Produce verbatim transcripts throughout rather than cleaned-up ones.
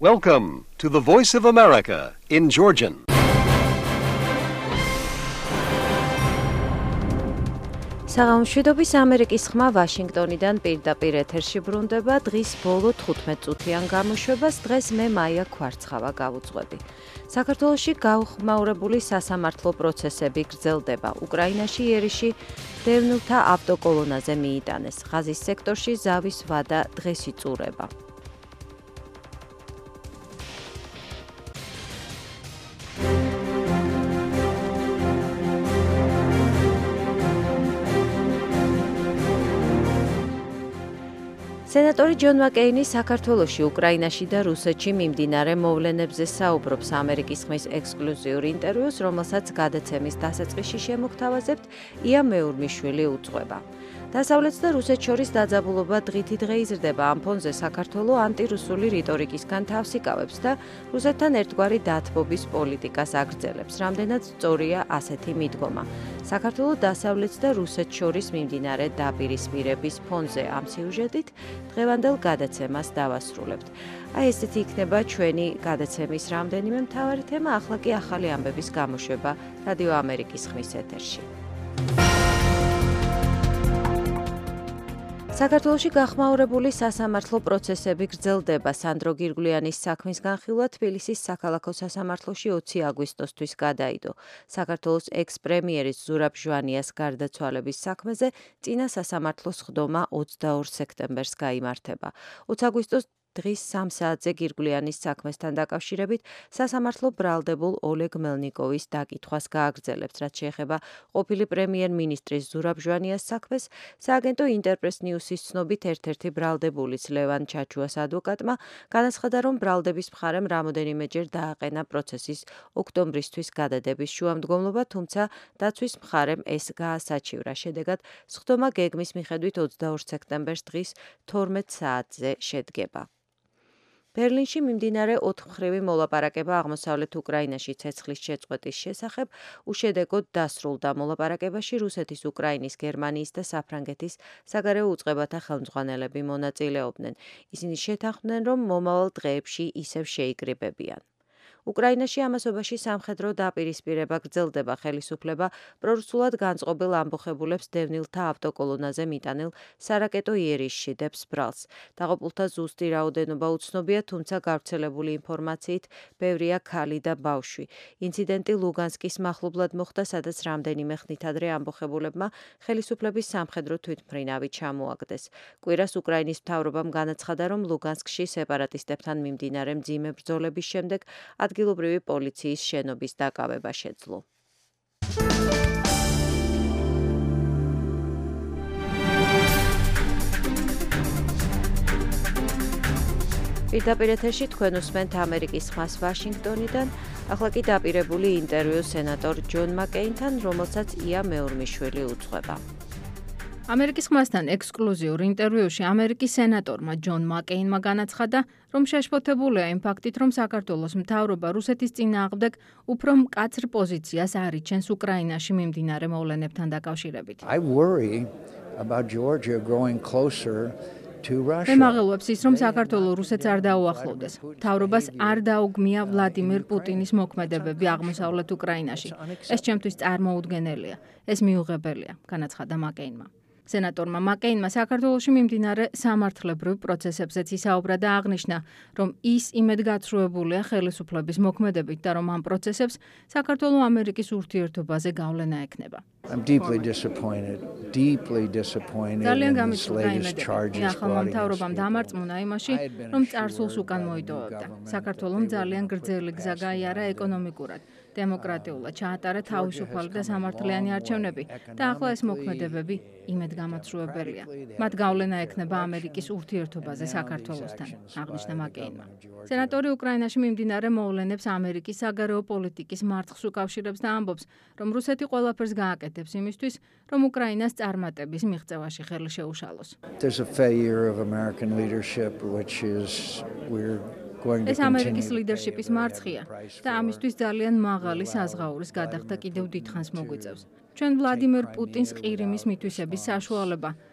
Welcome to the Voice of America in Georgian. საღამოშვიდობის ამერიკის ხმა ვაშინგტონიდან პირდაპირ ეთერში ბრუნდება დღის ბოლო თხუთმეტ წუთიან გამოშვებას. დღეს მე მაია ქვარცხავა გავუძღვები. საქართველოში გაუხმაურებული სასამართლო პროცესები გრძელდება. უკრაინაში იერიში დევნილთა ავტოკოლონაზე მიიტანეს. ღაზის სექტორში ზავის ვადა დღეს იწურება. სენატორი ჯონ მაკეინი საქართველოში, უკრაინაში და რუსეთში მიმდინარე მოვლენებზე საუბრობს. ამერიკის ხმის ექსკლუზიურ ინტერვიუს, რომელსაც გადაცემის დასაწყისში შემოგთავაზებთ, ია მეურმიშვილი უძღვება. დასავლეთს და რუსეთს შორის დაძაბულობა დღითი დღე იზრდება. ამ ფონზე საქართველო ანტირუსული რიტორიკისგან თავს იკავებს და რუსეთთან ერთგვარი დათბობის პოლიტიკას აგრძელებს. რამდენად სწორია ასეთი მიდგომა. საქართველო დასავლეთს და რუსეთს შორის მიმდინარე დაპირისპირების ფონზე. ამ სიუჟეტით დღევანდელ გადაცემას დავასრულებთ. აი ესეთი იქნება ჩვენი გადაცემის რამდენიმე მთავარი თემა. ახლა კი ახალი ამბების გამოშვება რადიო ამერიკის ხმის ეთერში. საქართველოში გახმაურებული სასამართლო პროცესები გრძელდება. სანდრო გირგვლიანის საქმის განხილვა თბილისის საქალაქო სასამართლოში ოცი აგვისტოსთვის გადაიდო. საქართველოს ექს-პრემიერის ზურაბ ჟვანიას გარდაცვალების საქმეზე წინა სასამართლოს ხდომა ოცდაორ სექტემბერს გაიმართება. ოცი აგვისტოს დღის სამ საათზე გირგვლიანის საქმესთან დაკავშირებით სასამართლო ბრალდებულ ოლეგ მელნიკოვის დაკითხვას გააგრძელებთ. რაც შეეხება ყოფილი პრემიერ-მინისტრის ზურაბ ჟვანიას საქმეს, სააგენტო ინტერპრეს ნიუსის ცნობით ერთ-ერთი ბრალდებულის ლევან ჩაჩუას ადვოკატმა განაცხადა, რომ ბრალდების მხარემ რამოდენიმეჯერ დააყენა პროცესის ოქტომბრისთვის გადადების შუამდგომლობა, თუმცა დაცვის მხარემ ეს გაასაჩივრა. შედეგად სხდომა გეგმის მიხედვით ოცდაორ სექტემბერს დღის თორმეტ საათზე შედგება. ბერლინში მიმდინარე ოთხმხრივი მოლაპარაკება აღმოსავლეთ უკრაინაში ცეცხლის შეწყვეტის შესახებ უშედეგოდ დასრულდა. მოლაპარაკებაში რუსეთის, უკრაინის, გერმანიის და საფრანგეთის საგარეო უწყებათა ხელმძღვანელები მონაწილეობდნენ. ისინი შეთანხმდნენ, რომ მომავალ დღეებში ისევ შეიკრიბებიან. უკრაინაში ამასობაში სამხედრო დაპირისპირება გრძელდება. ხელისუფლება პრორუსულად განწყობილ ამბოხებულებს დევნილთა ავტოკოლონაზე მიტანილ სარაკეტო იერიშში დებს ბრალს. დაღუპულთა ზუსტი რაოდენობა უცნობია, თუმცა გავრცელებული ინფორმაციით ბევრია ქალი და ბავშვი. ინციდენტი ლუგანსკის მახლობლად მოხდა, სადაც რამდენიმე ხნით ადრე ამბოხებულებმა ხელისუფლების სამხედრო თვითმფრინავი ჩამოაგდეს. კვირას უკრაინის მთავრობამ განაცხადა, რომ ლუგანსკში სეპარატისტებთან მიმდინარე მძიმე ბრძოლების შემდეგ ადგილობრივი პოლიციის შენობის დაკავება შეძლო. პირდაპირ ეთერში თქვენ უსმენთ ამერიკის ხმას ვაშინგტონიდან. ახლა კი დაპირებული ინტერვიუ სენატორ ჯონ მაკეინთან, რომელსაც ია მეურმიშვილი უძღვება. ამერიკის ხმასთან ექსკლუზიურ ინტერვიუში ამერიკის სენატორმა ჯონ მაკეინმა განაცხადა, რომ შეშფოთებულია იმ ფაქტით, რომ საქართველოს მთავრობა რუსეთის წინააღმდეგ უფრო მკაცრ პოზიციას არიჩენს უკრაინაში მიმდინარე მოვლენებთან დაკავშირებით. I worry about Georgia growing closer to Russia. მე მაღელვებს ის, რომ საქართველო რუსეთს არ დაუახლოვდეს. მთავრობას არ დაუგმია ვლადიმერ პუტინის მოქმედებები აღმოსავლეთ უკრაინაში. ეს ჩემთვის წარმოუდგენელია. ეს მიუღებელია, განაცხადა მაკეინმა. სენატორმა მაკეინმა საქართველოში მიმდინარე სამართლებრივ პროცესებზეც ისაუბრა და აღნიშნა, რომ ის იმედგაცრუებულია ხელისუფლების მოქმედებით და რომ ამ პროცესებს საქართველო ამერიკის ურთიერთობაზე გავლენა ექნება. I'm deeply disappointed, deeply disappointed ძალიან in this გამიწყდა latest იმედები. charges ახალმა brought მთავრობამ against დამარწმუნა იმაში, რომ წარსულს უკან მოიდოვებდა. საქართველომ ძალიან გრძელი გზა გაიარა ეკონომიკურად. დემოკრატიულად ჩაატარა თავისუფალი და სამართლიანი არჩევნები და ახლა ეს მოქმედებები იმედგამაცრუებელია. მათ გავლენა ექნება ამერიკის ურთიერთობაზე საქართველოსთან, აღნიშნა მაკეინმა. სენატორი უკრაინაში მიმდინარე მოვლენებს ამერიკის საგარეო პოლიტიკის მარცხს უკავშირებს და ამბობს, რომ რუსეთი ყველაფერს გააკეთებს იმისთვის, რომ უკრაინას წარმატების მიღწევაში ხელი შეუშალოს. There's a failure of American leadership, which is we're ეს ამერიკის ლიდერშიპის მარცხია და ამისთვის ძალიან მაღალი საზღაურის გადახდა კიდევ დიდხანს მოგვიწევს. ჩვენ ვლადიმერ პუტინს ყირიმის მითვისების საშუალება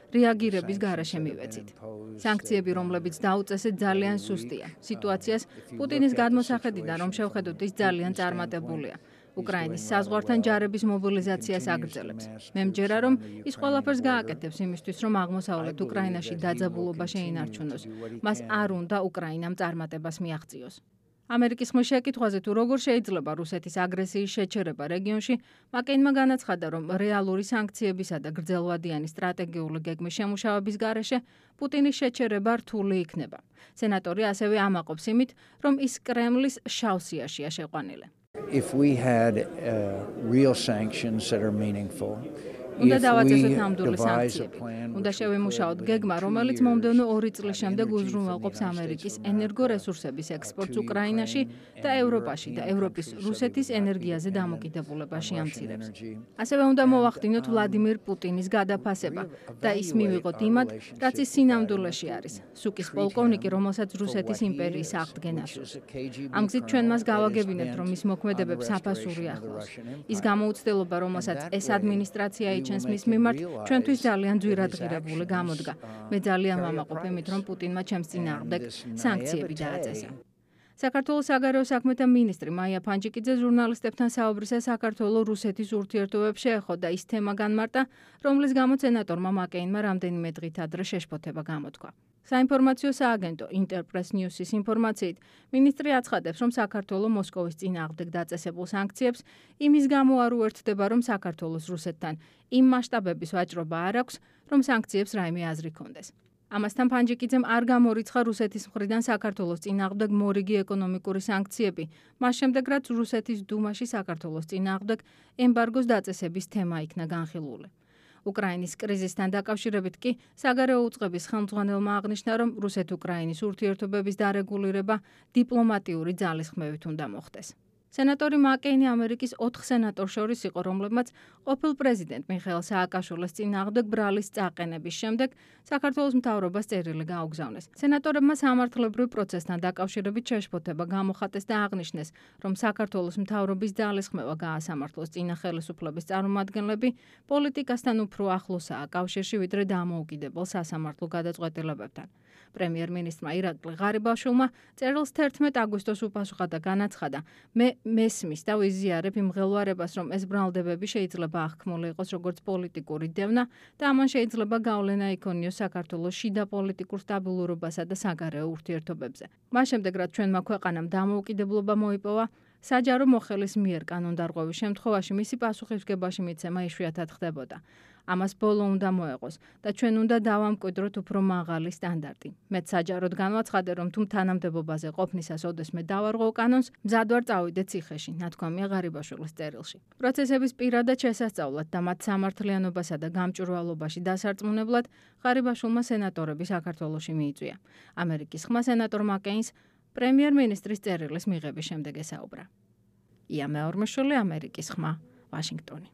რეაგირების გარეშე მივეცით. სანქციები, რომლებიც დაუწესეთ, ძალიან სუსტია. სიტუაციას პუტინის გადმოსახედიდან რომ შევხედოთ, ის ძალიან წარმატებულია. უკრაინის საზღვართან ჯარების მობილიზაციას აგრძელებს. მე მჯერა, რომ ის ყველაფერს გააკეთებს იმისთვის, რომ აღმოსავლეთ უკრაინაში დაძაბულობა შეინარჩუნოს. მას არ უნდა უკრაინამ წარმატებას მიაღწიოს. ამერიკის ხმის შეკითხვაზე თუ როგორ შეიძლება რუსეთის აგრესიის შეჩერება რეგიონში, მაკეინმა განაცხადა, რომ რეალური სანქციებისა და გრძელვადიანი სტრატეგიული გეგმის შემუშავების გარეშე პუტინის შეჩერება რთული იქნება. სენატორი ასევე ამაყობს იმით, რომ ის კრემლის შავ სიაშია შეყვანილი. If we had uh, real sanctions that are meaningful, უნდა დავაწესოთ ნამდვილი სანქციები. უნდა შევიმუშაოთ გეგმა, რომელიც მომდევნო ორი წლის შემდეგ უზრუნველყოფს ამერიკის ენერგორესურსების ექსპორტს უკრაინაში და ევროპაში და ევროპის რუსეთის ენერგიაზე დამოკიდებულებას შეამცირებს. ასევე უნდა მოვახდინოთ ვლადიმირ პუტინის გადაფასება და ის მივიღოთ იმად, რაც ის სინამდვილეში არის. სუკის პოლკოვნიკი, რომელსაც რუსეთის იმპერიის აღდგენა სურს. ამ გზით ჩვენ მას გავაგებინებთ, რომ ის მოქმედებებს საფასური ახლავს. ის გამოუცდელობა, რომელსაც ეს ადმინისტრაცია ჩვენს მის მიმართ ჩვენთვის ძალიან ძვირადღირებული გამოდგა. მე ძალიან ვამაყობ იმით, რომ პუტინმა ჩემს წინააღმდეგ სანქციები დააწესა. საქართველოს საგარეო საქმეთა მინისტრი მაია ფანჯიკიძე ჟურნალისტებთან საუბრისას საქართველო-რუსეთის ურთიერთობებს შეეხო და ის თემა განმარტა, რომლის გამოც სენატორმა მაკეინმა რამდენიმე დღით ადრე შეშფოთება გამოთქვა. საინფორმაციო სააგენტო ინტერპრეს ნიუსის ინფორმაციით, მინისტრი აცხადებს, რომ საქართველო მოსკოვის წინააღმდეგ დაწესებულ სანქციებს იმის გამო არ უერთდება, რომ საქართველოს რუსეთთან იმ მასშტაბების ვაჭრობა არ აქვს, რომ სანქციებს რაიმე აზრი ჰქონდეს. ამასთან ფანჯიკიძემ არ გამორიცხა რუსეთის მხრიდან საქართველოს წინააღმდეგ მორიგი ეკონომიკური სანქციები, მას შემდეგ რაც რუსეთის დუმაში საქართველოს წინააღმდეგ ემბარგოს დაწესების თემა იქნა განხილული. უკრაინის კრიზისთან დაკავშირებით კი საგარეო უწყების ხელმძღვანელმა აღნიშნა, რომ რუსეთ-უკრაინის ურთიერთობების დარეგულირება დიპლომატიური ძალისხმევით უნდა მოხდეს. სენატორი მაკეინი ამერიკის ოთხ სენატორს შორის იყო, რომლებმაც ყოფილ პრეზიდენტ მიხეილ სააკაშვილის წინააღმდეგ ბრალის წაყენების შემდეგ საქართველოს მთავრობას წერილი გაუგზავნეს. სენატორებმა სამართლებრივ პროცესთან დაკავშირებით შეშფოთება გამოხატეს და აღნიშნეს, რომ საქართველოს მთავრობის ძალისხმევა გაასამართლოს წინა ხელისუფლების წარმომადგენლები პოლიტიკასთან უფრო ახლოსაა კავშირში, ვიდრე დამოუკიდებელ სასამართლო გადაწყვეტილებებთან. პრემიერ-მინისტრმა ირაკლი ღარიბაშვილმა წერილს თერთმეტ აგვისტოს უპასუხა და განაცხადა, მე მესმის და ვიზიარებ იმ მღელვარებას, რომ ეს ბრალდებები შეიძლება აღქმული იყოს როგორც პოლიტიკური დევნა და ამან შეიძლება გავლენა იქონიოს საქართველოს შიდა პოლიტიკურ სტაბილურობასა და საგარეო ურთიერთობებზე. მას შემდეგ, რაც ჩვენმა ქვეყანამ დამოუკიდებლობა მოიპოვა, საჯარო მოხელის მიერ კანონდარღვევის შემთხვევაში მისი პასუხისმგებაში მიცემა იშვიათად ხდებოდა. ამას ბოლო უნდა მოეყოს და ჩვენ უნდა დავამკვიდროთ უფრო მაღალი სტანდარტი. მეც საჯაროდ განვაცხადე, რომ თუ თანამდებობაზე ყოფნისას ოდესმე დავარღვევ კანონს, მზად ვარ წავიდე ციხეში, ნათქვამია ღარიბაშვილის წერილში. პროცესების პირადად შესასწავლად და მათ სამართლიანობასა და გამჭვირვალობაში დასარწმუნებლად ღარიბაშვილმა სენატორები საქართველოში მიიწვია. ამერიკის ხმა სენატორ მაკეინს პრემიერ-მინისტრის წერილის მიღების შემდეგ ესაუბრა. ია მეორმეშვილი, ამერიკის ხმა, ვაშინგტონი.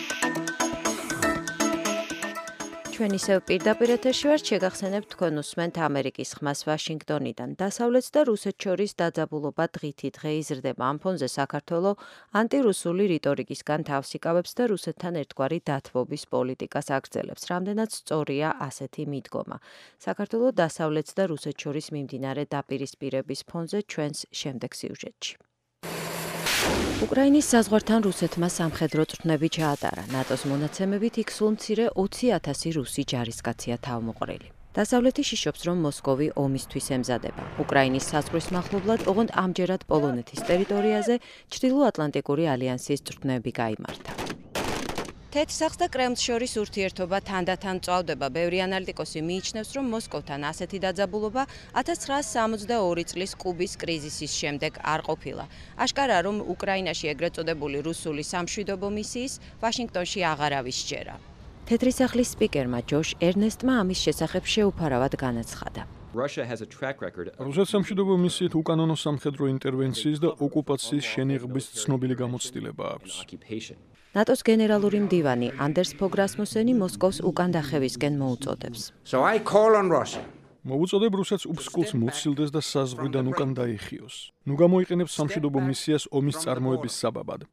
ჩვენ ისევ პირდაპირ ეთერში ვართ, შეგახსენებთ თქვენ უსმენთ ამერიკის ხმას ვაშინგტონიდან. დასავლეთს და რუსეთს შორის დაძაბულობა დღითი დღე იზრდება. ამ ფონზე საქართველო ანტირუსული რიტორიკისგან თავს იკავებს და რუსეთთან ერთგვარი დათბობის პოლიტიკას აგრძელებს. რამდენად სწორია ასეთი მიდგომა. საქართველო დასავლეთს და რუსეთს შორის მიმდინარე დაპირისპირების ფონზე ჩვენს შემდეგ სიუჟეტში. უკრაინის საზღვართან რუსეთმა სამხედრო წვრთნები ჩაატარა. ნატოს მონაცემებით იქ სულ მცირე ოცი ათასი რუსი ჯარისკაცია თავმოყრილი. დასავლეთი შიშობს, რომ მოსკოვი ომისთვის ემზადება. უკრაინის საზღვრის მახლობლად, ოღონდ ამჯერად პოლონეთის ტერიტორიაზე ჩრდილო-ატლანტიკური ალიანსის წვრთნები გაიმართა. თეთრსახს და კრემლს შორის ურთიერთობა თანდათან მწვავდება. ბევრი ანალიტიკოსი მიიჩნევს, რომ მოსკოვთან ასეთი დაძაბულობა ათას ცხრაასი სამოცდაორი წლის კუბის კრიზისის შემდეგ არ ყოფილა. აშკარაა, რომ უკრაინაში ეგრეთ წოდებული რუსული სამშვიდობო მისიის ვაშინგტონში აღარ არის სჯერა. თეთრი სახლის სპიკერმა ჯოშ ერნესტმა ამის შესახებ შეუფარავად განაცხადა. რუსეთის სამშვიდობო მისიით უკანონო სამხედრო ინტერვენციის და ოკუპაციის შენიღბის ცნობილი გამოცდილება აქვს. ნატოს გენერალური მდივანი ანდერს ფოგ რასმუსენი მოსკოვს უკან დახევისკენ მოუწოდებს. მოუწოდებ რუსეთს უფსკულს მოცილდეს და საზღვრიდან უკან დაიხიოს. ნუ გამოიყენებს სამშვიდობო მისიას ომის წარმოების საბაბად.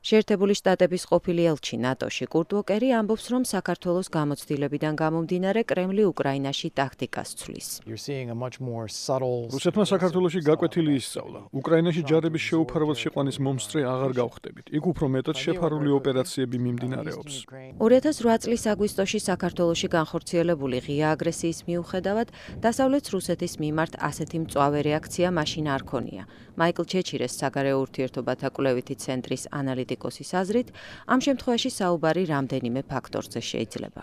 შეერთებული შტატების ყოფილი ელჩი ნატოში კურტ უოკერი ამბობს, რომ საქართველოს გამოცდილებიდან გამომდინარე კრემლი უკრაინაში ტაქტიკას ცვლის. რუსეთმა საქართველოში გაკვეთილი ისწავლა. უკრაინაში ჯარების შეუფარებად შეყვანის მომსწრე აღარ გავხდებით. იქ უფრო მეტად შეფარული ოპერაციები მიმდინარეობს. ორი ათას რვა წლის აგვისტოში საქართველოში განხორციელებული ღია აგრესიის მიუხედავად, დასავლეთ რუსეთის მიმართ ასეთი მწვავე რეაქცია მაშინ არ ქონია. მაიკლ ჩეჩირეს საგარეო ურთიერთობათა კვლევითი ცენტრის ანალიტიკოსის აზრით, ამ შემთხვევაში საუბარი რამდენიმე ფაქტორზე შეიძლება.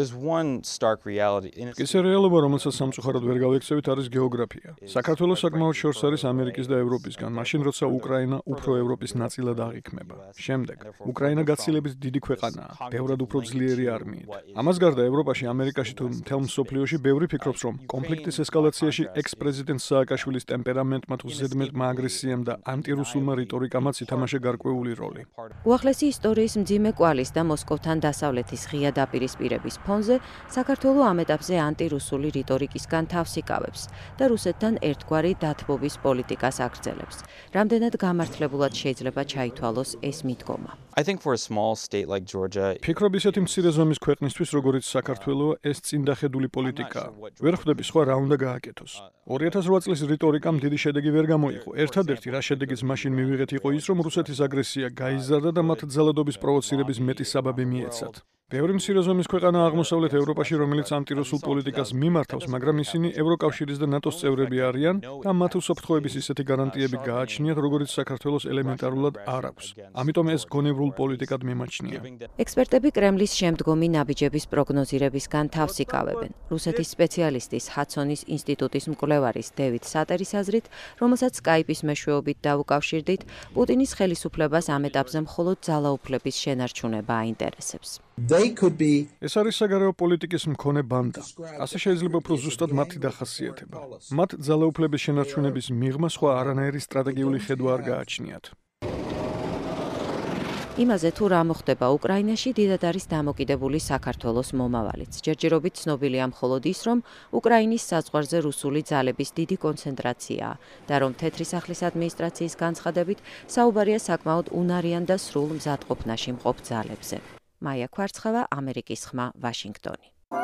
ეს რეალობა, რომელსაც სამწუხაროდ ვერ გავექცევით, არის გეოგრაფია. საქართველოს საკმაოდ შორს არის ამერიკის და ევროპისგან, მაშინ როცა უკრაინა უფრო ევროპის ნაწილად აღიქმება. შემდეგ, უკრაინა გაცილებით დიდი ქვეყანაა, ბევრად უფრო ძლიერი არმიით. ამას გარდა ევროპაში, ამერიკაში თუ მთელ მსოფლიოში ბევრი ფიქრობს, რომ კონფლიქტის ესკალაციაში ექს-პრეზიდენტ სააკაშვილის ტემპერამენტმა თუ ზედმეტმა აგრესიამ და ანტირუსულმა რიტორიკამაც ითამაშა გარკვეული როლი. უახლესი ისტორიის მძიმე კვალის და მოსკოვთან დასავლეთის ღია დაპირისპირების ფონზე საქართველო ამ ეტაპზე ანტირუსული რიტორიკისგან თავს იკავებს და რუსეთთან ერთგვარი დათბობის პოლიტიკას აგრძელებს. რამდენად გამართლებულად შეიძლება ჩაითვალოს ეს მიდგომა? ფიქრობ ისეთი მცირე ზომის ქვეყნისთვის, როგორიც საქართველოა, ეს წინდახედული პოლიტიკაა. ვერ ხვდები სხვა რა უნდა გააკეთოს. ორი ათას რვა წლის რიტორიკამ დიდი შედეგი ვერ გამოიღო. ერთადერთი რა შედეგიც მაშინ მივიღეთ იყო ის, რომ რუსეთის აგრესია გაიზარდა და მათ ძალადობის პროვოცირების მეტი საბაბი მიეცათ. ბევრი მცირე ზომის ქვეყანა აღმოსავლეთ ევროპაში, რომელიც ანტირუსულ პოლიტიკას მიმართავს, მაგრამ ისინი ევროკავშირის და ნატოს წევრები არიან და მათ უსაფრთხოების ისეთი გარანტიები გააჩნიათ, როგორიც საქართველოს ელემენტარულად არ აქვს. ამიტომ ეს გონევრულ პოლიტიკად მიმაჩნია. ექსპერტები კრემლის შემდგომი ნაბიჯების პროგნოზირებისგან თავს იკავებენ. რუსეთის სპეციალისტის ჰადსონის ინსტიტუტის მკვლევარის დევიდ სატერის აზრით, რომელსაც სკაიპის მეშვეობით დაუკავშირდით, პუტინის ხელისუფლებას ამ ეტაპზე მხოლოდ ძალაუფლების შენარჩუნება აინტერესებს. ეს არის საგარეო პოლიტიკის მქონე ბანდა. ასე შეიძლება უფრო ზუსტად მათი დახასიათება. მათ ძალაუფლების შენარჩუნების მიღმა სხვა არანაირი სტრატეგიული ხედვა არ გააჩნიათ. იმაზე თუ რა მოხდება უკრაინაში, დიდად არის დამოკიდებული საქართველოს მომავალიც. ჯერჯერობით ცნობილია მხოლოდ ის, რომ უკრაინის საზღვარზე რუსული ძალების დიდი კონცენტრაციაა და რომ თეთრი სახლის ადმინისტრაციის განცხადებით საუბარია საკმაოდ უნარიან და სრულ მზადყოფნაში მყოფ ძალებზე. მაია ქვარცხავა, ამერიკის ხმა, ვაშინგტონი.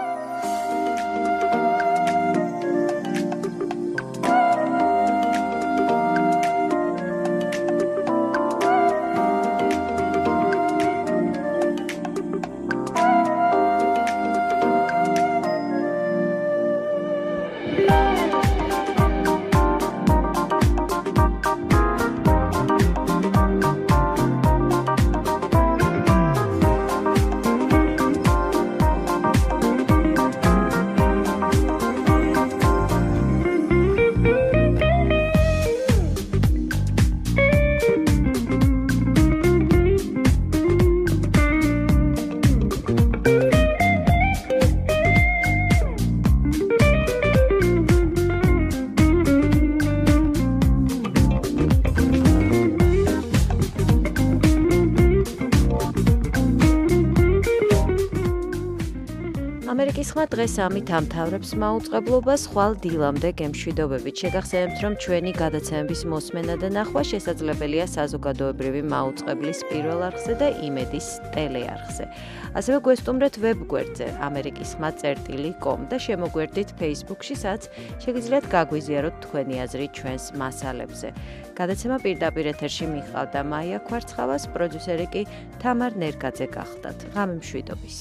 ამერიკის ხმა დღეს ამით ამთავრებს მაუწყებლობას. ხვალ დილამდე გემშვიდობებით. შეგახსენებთ, რომ ჩვენი გადაცემების მოსმენა და ნახვა შესაძლებელია საზოგადოებრივი მაუწყებლის პირველ არხზე და იმედის ტელეარხზე. ასევე გვესტუმრეთ ვებგვერდზე ამერიკის ხმა წერტილი კომ და შემოგვერდით Facebook-ში, სადაც შეგიძლიათ გაგვიზიაროთ თქვენი აზრი ჩვენს მასალებზე. გადაცემა პირდაპირ ეთერში მიყავდა მაია ქვარცხავას, პროდიუსერი კი თამარ ნერგაძე გახდათ. ღამე მშვიდობის.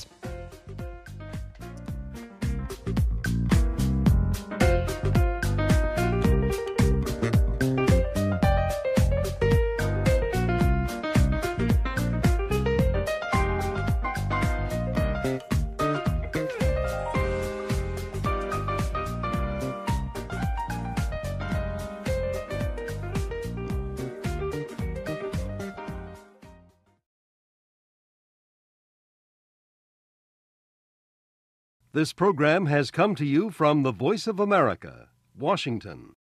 This program has come to you from the Voice of America, Washington.